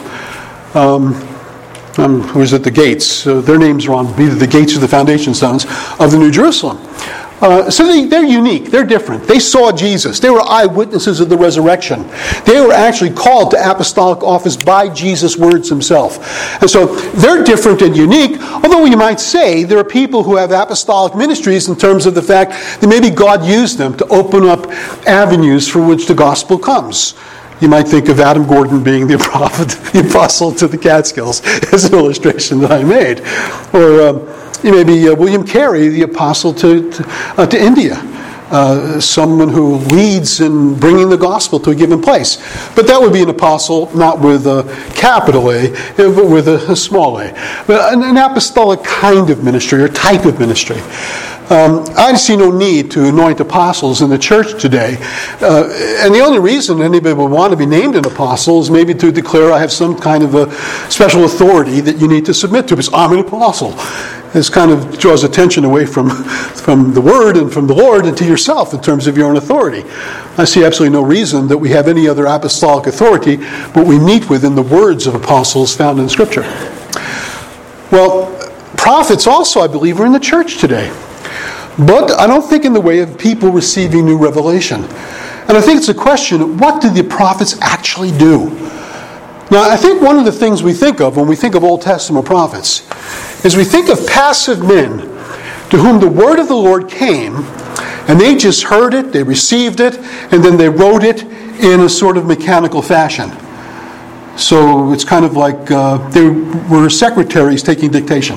Who is at the gates? Their names are on either the gates or the foundation stones of the New Jerusalem. So they're unique. They're different. They saw Jesus. They were eyewitnesses of the resurrection. They were actually called to apostolic office by Jesus' words himself. And so they're different and unique, although you might say there are people who have apostolic ministries in terms of the fact that maybe God used them to open up avenues for which the gospel comes. You might think of Adam Gordon being the prophet, the apostle to the Catskills, as an illustration that I made. Or maybe William Carey, the apostle to India. Someone who leads in bringing the gospel to a given place. But that would be an apostle not with a capital A, but with a small a. But an apostolic kind of ministry or type of ministry. I see no need to anoint apostles in the church today. And the only reason anybody would want to be named an apostle is maybe to declare I have some kind of a special authority that you need to submit to, because I'm an apostle. This kind of draws attention away from the Word and from the Lord and to yourself in terms of your own authority. I see absolutely no reason that we have any other apostolic authority, but we meet within the words of apostles found in Scripture. Well, prophets also, I believe, are in the church today. But I don't think in the way of people receiving new revelation. And I think it's a question, what did the prophets actually do? Now, I think one of the things we think of when we think of Old Testament prophets is we think of passive men to whom the word of the Lord came, and they just heard it, they received it, and then they wrote it in a sort of mechanical fashion. So it's kind of like they were secretaries taking dictation.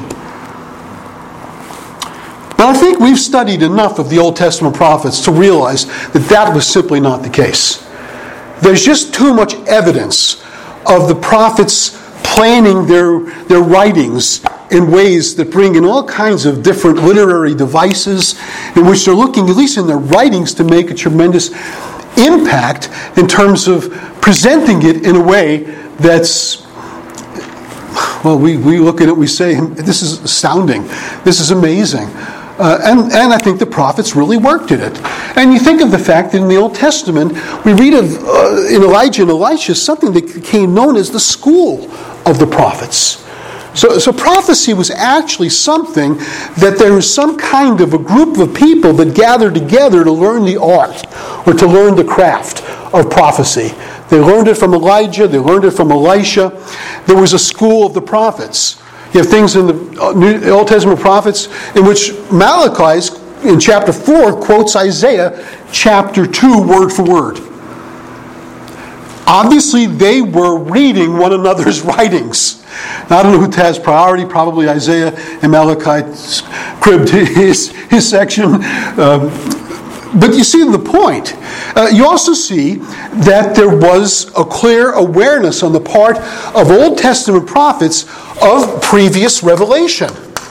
But I think we've studied enough of the Old Testament prophets to realize that that was simply not the case. There's just too much evidence of the prophets planning their writings in ways that bring in all kinds of different literary devices in which they're looking, at least in their writings, to make a tremendous impact in terms of presenting it in a way that's, well, we look at it, we say, this is astounding, this is amazing. And I think the prophets really worked at it. And you think of the fact that in the Old Testament, we read of, in Elijah and Elisha, something that became known as the school of the prophets. So prophecy was actually something that there was some kind of a group of people that gathered together to learn the art or to learn the craft of prophecy. They learned it from Elijah, they learned it from Elisha. There was a school of the prophets. You have things in the Old Testament prophets in which Malachi, in chapter 4, quotes Isaiah chapter 2 word for word. Obviously, they were reading one another's writings. Now, I don't know who has priority. Probably Isaiah and Malachi cribbed his section. But you see the point. You also see that there was a clear awareness on the part of Old Testament prophets of previous revelation.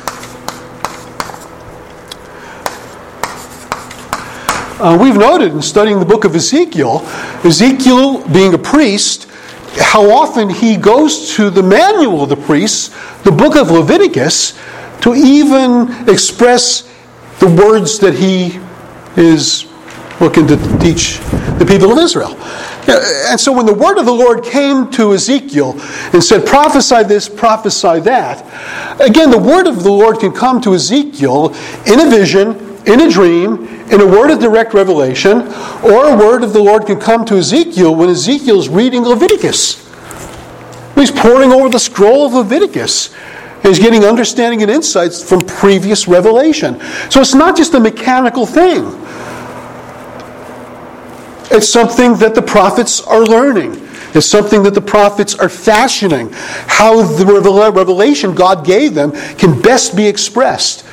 We've noted in studying the book of Ezekiel being a priest, how often he goes to the manual of the priests, the book of Leviticus, to even express the words that he is looking to teach the people of Israel. And so when the word of the Lord came to Ezekiel and said, prophesy this, prophesy that, again, the word of the Lord can come to Ezekiel in a vision, in a dream, in a word of direct revelation, or a word of the Lord can come to Ezekiel when Ezekiel's reading Leviticus. He's poring over the scroll of Leviticus. He's getting understanding and insights from previous revelation. So it's not just a mechanical thing. It's something that the prophets are learning. It's something that the prophets are fashioning. How the revelation God gave them can best be expressed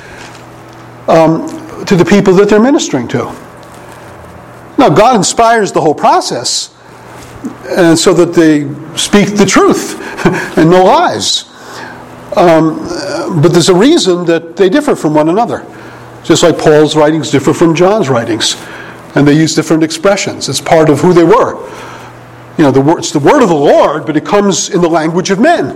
to the people that they're ministering to. Now, God inspires the whole process, and so that they speak the truth and no lies. But there's a reason that they differ from one another. Just like Paul's writings differ from John's writings. And they use different expressions. It's part of who they were. It's the word of the Lord, but it comes in the language of men.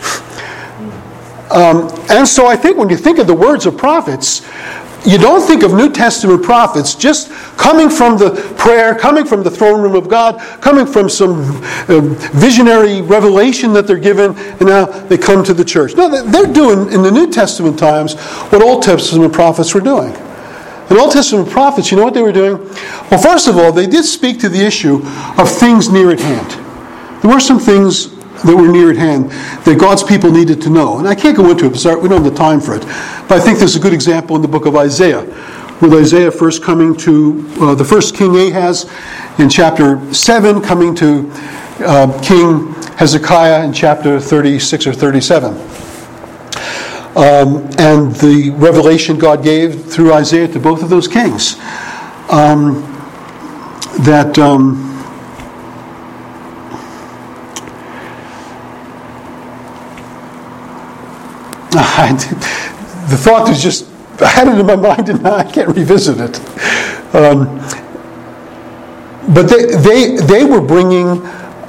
And so I think when you think of the words of prophets, you don't think of New Testament prophets just coming from the prayer, coming from the throne room of God, coming from some visionary revelation that they're given, and now they come to the church. No, they're doing, in the New Testament times, what Old Testament prophets were doing. And Old Testament prophets, you know what they were doing? Well, first of all, they did speak to the issue of things near at hand. There were some things that were near at hand that God's people needed to know. And I can't go into it because we don't have the time for it. But I think there's a good example in the book of Isaiah, with Isaiah first coming to the first King Ahaz in chapter 7, coming to King Hezekiah in chapter 36 or 37. And the revelation God gave through Isaiah to both of those kings. The thought was just, I had it in my mind and now I can't revisit it. But they were bringing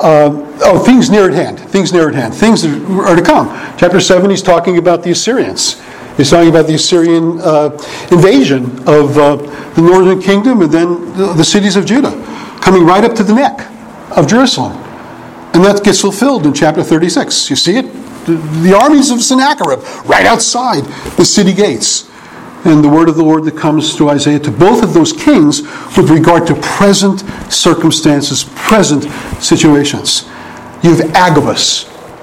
things near at hand. Things near at hand. Things that are to come. Chapter 7, he's talking about the Assyrians. He's talking about the Assyrian invasion of the northern kingdom and then the cities of Judah, coming right up to the neck of Jerusalem. And that gets fulfilled in chapter 36. You see it? The armies of Sennacherib right outside the city gates. And the word of the Lord that comes to Isaiah to both of those kings with regard to present circumstances, present situations. You have Agabus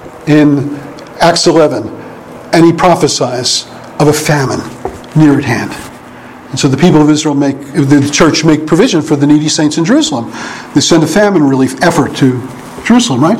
in Acts 11, and he prophesies of a famine near at hand. And so the people of Israel the church make provision for the needy saints in Jerusalem. They send a famine relief effort to Jerusalem, right?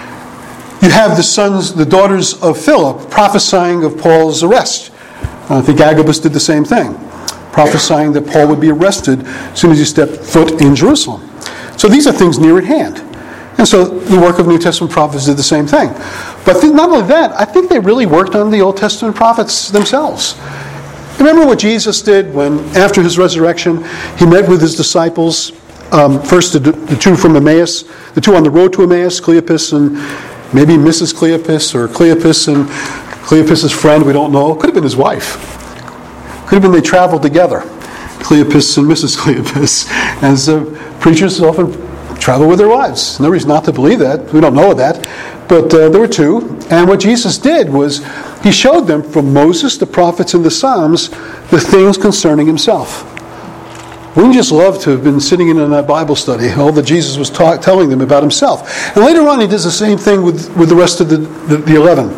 You have the daughters of Philip prophesying of Paul's arrest. I think Agabus did the same thing, prophesying that Paul would be arrested as soon as he stepped foot in Jerusalem. So these are things near at hand. And so the work of New Testament prophets did the same thing. But not only that, I think they really worked on the Old Testament prophets themselves. Remember what Jesus did when, after his resurrection, he met with his disciples, first the two from Emmaus, the two on the road to Emmaus, Cleopas and maybe Mrs. Cleopas, or Cleopas and Cleopas' friend, we don't know. Could have been his wife. Could have been they traveled together, Cleopas and Mrs. Cleopas. As preachers often travel with their wives. No reason not to believe that. We don't know that. But there were two. And what Jesus did was he showed them from Moses, the prophets, and the Psalms the things concerning himself. Wouldn't you just love to have been sitting in that Bible study, all that Jesus was telling them about himself? And later on he does the same thing with the rest of the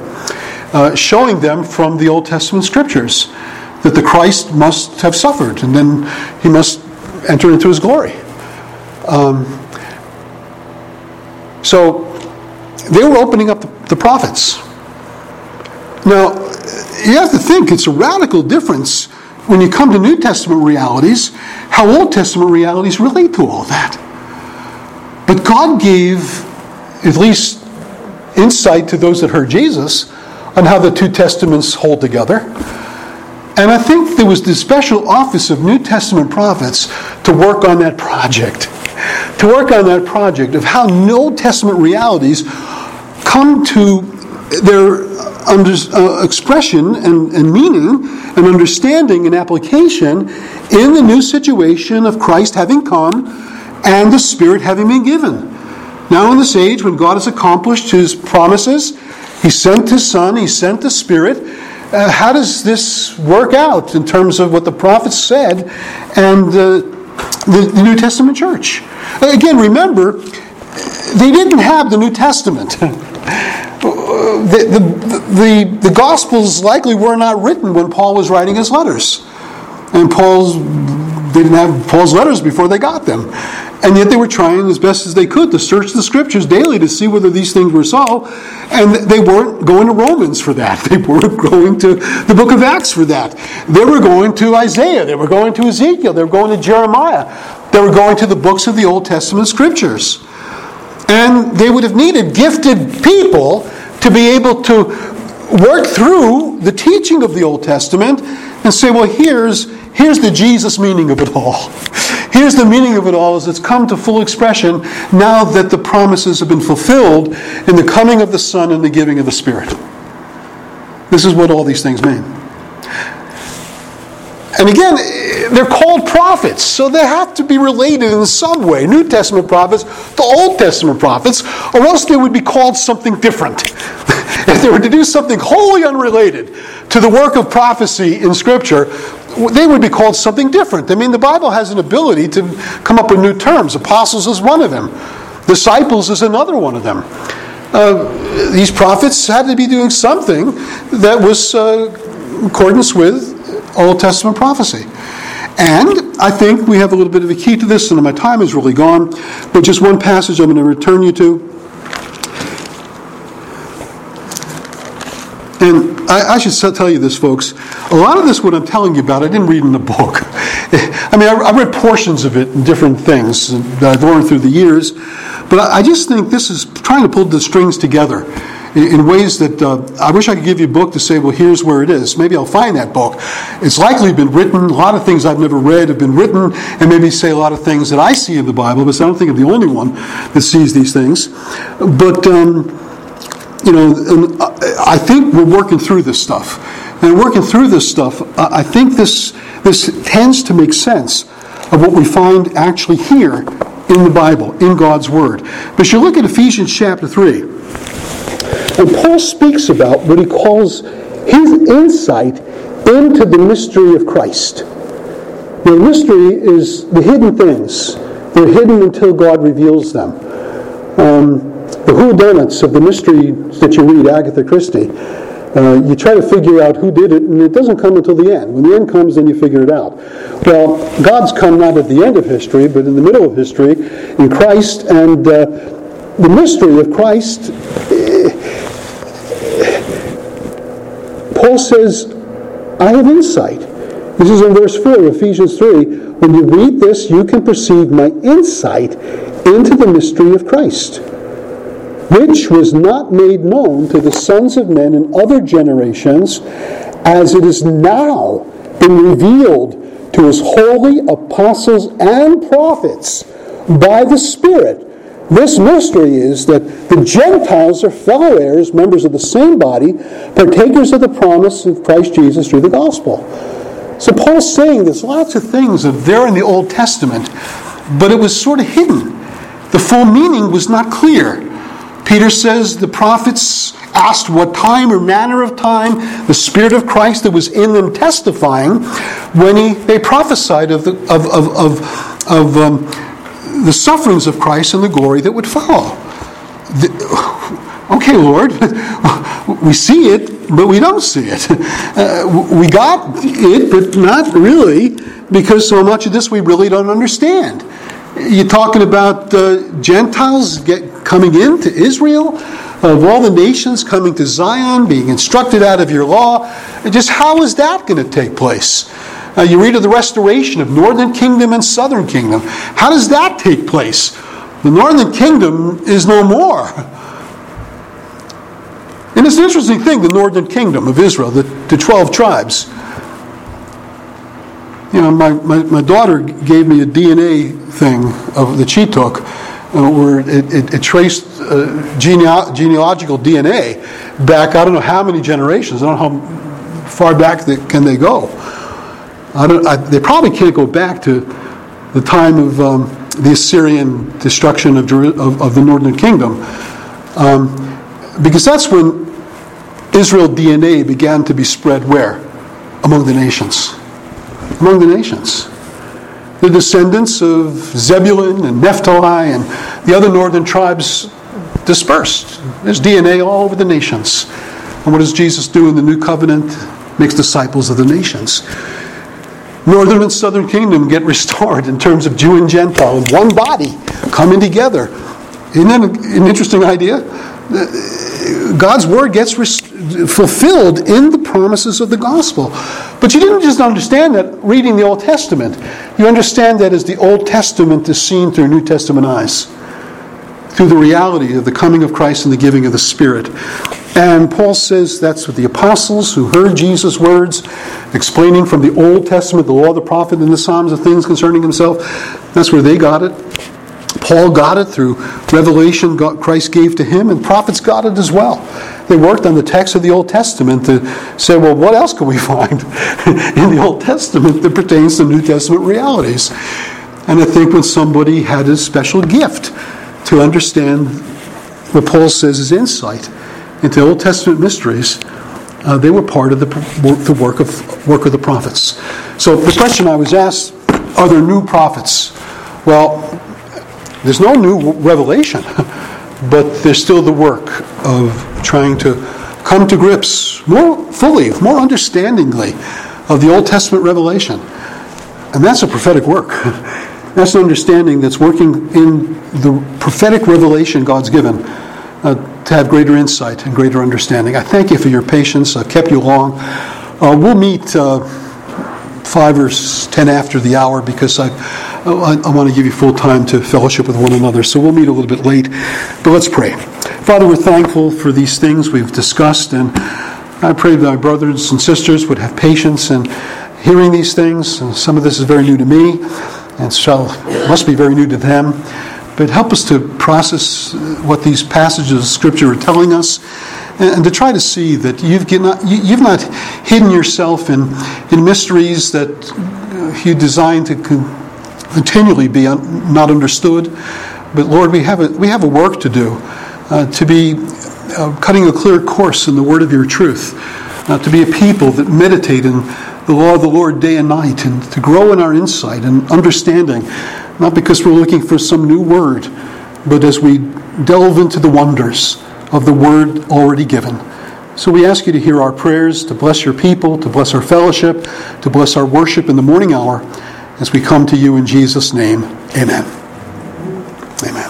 11, showing them from the Old Testament scriptures that the Christ must have suffered and then he must enter into his glory. So they were opening up the prophets. Now, you have to think it's a radical difference when you come to New Testament realities, how Old Testament realities relate to all that. But God gave at least insight to those that heard Jesus on how the two testaments hold together. And I think there was the special office of New Testament prophets to work on that project. To work on that project of how Old Testament realities come to their expression and meaning and understanding and application in the new situation of Christ having come and the Spirit having been given. Now in this age when God has accomplished His promises, He sent His Son, He sent the Spirit. How does this work out in terms of what the prophets said and the New Testament church? Again, remember, they didn't have the New Testament. The Gospels likely were not written when Paul was writing his letters. And Paul's they didn't have Paul's letters before they got them. And yet they were trying as best as they could to search the Scriptures daily to see whether these things were so. And they weren't going to Romans for that. They weren't going to the book of Acts for that. They were going to Isaiah. They were going to Ezekiel. They were going to Jeremiah. They were going to the books of the Old Testament Scriptures. And they would have needed gifted people to be able to work through the teaching of the Old Testament and say, well, here's the Jesus meaning of it all. Here's the meaning of it all as it's come to full expression now that the promises have been fulfilled in the coming of the Son and the giving of the Spirit. This is what all these things mean. And again, they're called prophets, so they have to be related in some way. New Testament prophets to Old Testament prophets, or else they would be called something different. If they were to do something wholly unrelated to the work of prophecy in Scripture, they would be called something different. I mean, the Bible has an ability to come up with new terms. Apostles is one of them. Disciples is another one of them. These prophets had to be doing something that was in accordance with Old Testament prophecy. And I think we have a little bit of a key to this, and my time is really gone, but just one passage I'm going to return you to. And I should tell you this, folks. A lot of this, what I'm telling you about, I didn't read in the book. I mean, I read portions of it in different things that I've learned through the years. But I just think this is trying to pull the strings together in ways that I wish I could give you a book to say, well, here's where it is. Maybe I'll find that book. It's likely been written. A lot of things I've never read have been written, and maybe say a lot of things that I see in the Bible, but I don't think I'm the only one that sees these things. But I think we're working through this stuff. And working through this stuff, I think this tends to make sense of what we find actually here in the Bible, in God's Word. But you look at Ephesians chapter 3, and Paul speaks about what he calls his insight into the mystery of Christ. The mystery is the hidden things. They're hidden until God reveals them. The whodunits of the mystery that you read, Agatha Christie, you try to figure out who did it, and it doesn't come until the end. When the end comes, then you figure it out. Well, God's come not at the end of history, but in the middle of history, in Christ, and the mystery of Christ, Paul says, I have insight. This is in verse 4 of Ephesians 3. When you read this, you can perceive my insight into the mystery of Christ, which was not made known to the sons of men in other generations, as it is now been revealed to his holy apostles and prophets by the Spirit. This mystery is that the Gentiles are fellow heirs, members of the same body, partakers of the promise of Christ Jesus through the gospel. So Paul's saying there's lots of things that are there in the Old Testament, but it was sort of hidden. The full meaning was not clear. Peter says the prophets asked what time or manner of time the Spirit of Christ that was in them testifying when they prophesied of the sufferings of Christ and the glory that would follow. Okay, Lord, we see it, but we don't see it. We got it, but not really, because so much of this we really don't understand. You're talking about Gentiles coming into Israel, of all the nations coming to Zion, being instructed out of your law. Just how is that going to take place? You read of the restoration of northern kingdom and southern kingdom. How does that take place? The northern kingdom is no more. And it's an interesting thing, the northern kingdom of Israel, the 12 tribes. You know, my daughter gave me a DNA thing that she took, where it traced genealogical DNA back, I don't know how many generations. I don't know how far back can they go. They probably can't go back to the time of the Assyrian destruction of the northern kingdom, because that's when Israel DNA began to be spread where? Among the nations. Among the nations. The descendants of Zebulun and Naphtali and the other northern tribes dispersed. There's DNA all over the nations. And what does Jesus do in the new covenant? Makes disciples of the nations. northern and southern kingdom get restored in terms of Jew and Gentile in one body coming together. Isn't that an interesting idea? God's word gets fulfilled in the promises of the gospel. But you didn't just understand that reading the Old Testament. You understand that as the Old Testament is seen through New Testament eyes, through the reality of the coming of Christ and the giving of the Spirit. And Paul says that's what the apostles who heard Jesus' words, explaining from the Old Testament, the law, the prophet, and the Psalms, the things concerning himself, that's where they got it. Paul got it through revelation Christ gave to him, and prophets got it as well. They worked on the text of the Old Testament to say, well, what else can we find in the Old Testament that pertains to New Testament realities? And I think when somebody had a special gift to understand what Paul says is insight into Old Testament mysteries, they were part of the work of the prophets. So the question I was asked, are there new prophets? Well, there's no new revelation, but there's still the work of trying to come to grips more fully, more understandingly of the Old Testament revelation. And that's a prophetic work. That's an understanding that's working in the prophetic revelation God's given to have greater insight and greater understanding. I thank you for your patience. I kept you long. We'll meet 5 or 10 after the hour because I want to give you full time to fellowship with one another. So we'll meet a little bit late. But let's pray. Father, we're thankful for these things we've discussed, and I pray that my brothers and sisters would have patience in hearing these things. And some of this is very new to me, and so must be very new to them. But help us to process what these passages of Scripture are telling us, and to try to see that you've not hidden yourself in mysteries that you designed to continually be not understood. But Lord, we have a work to do, to be cutting a clear course in the word of your truth, to be a people that meditate in the law of the Lord day and night, and to grow in our insight and understanding, not because we're looking for some new word, but as we delve into the wonders of the word already given. So we ask you to hear our prayers, to bless your people, to bless our fellowship, to bless our worship in the morning hour as we come to you in Jesus' name. Amen. Amen.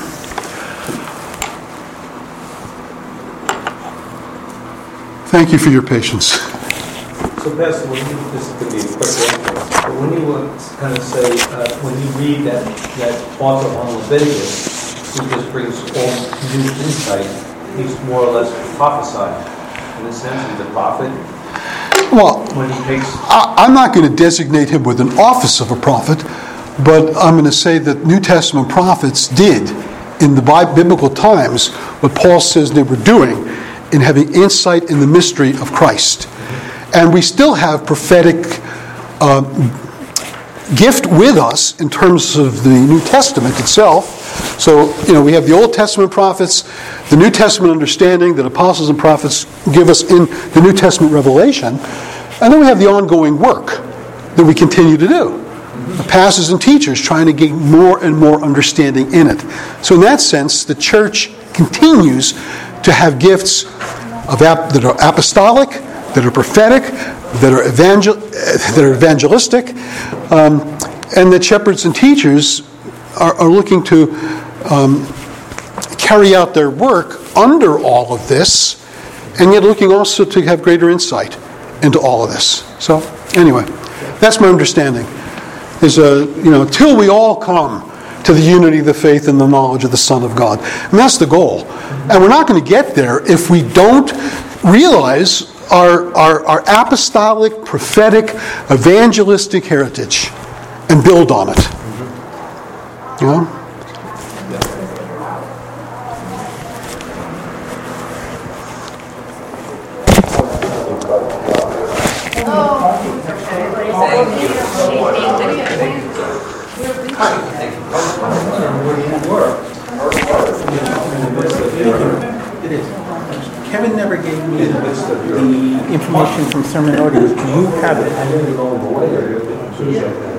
Thank you for your patience. So, Pastor, this is going to be a quick one, but when you kind of say, when you read that author on Leviticus, who just brings all new insight, he's more or less prophesied. In a sense, he's a prophet. Well, when he takes... I'm not going to designate him with an office of a prophet, but I'm going to say that New Testament prophets did, in the biblical times, what Paul says they were doing in having insight in the mystery of Christ. And we still have prophetic gift with us in terms of the New Testament itself. So, we have the Old Testament prophets, the New Testament understanding that apostles and prophets give us in the New Testament revelation, and then we have the ongoing work that we continue to do. The pastors and teachers trying to gain more and more understanding in it. So in that sense, the church continues to have gifts that are apostolic, that are prophetic, that are evangelistic, and that shepherds and teachers are looking to carry out their work under all of this, and yet looking also to have greater insight into all of this. So, anyway, that's my understanding. Is till we all come to the unity of the faith and the knowledge of the Son of God, and that's the goal. And we're not going to get there if we don't realize our apostolic, prophetic, evangelistic heritage and build on it. Kevin never gave me the information from Sermon Audio. Do you have it?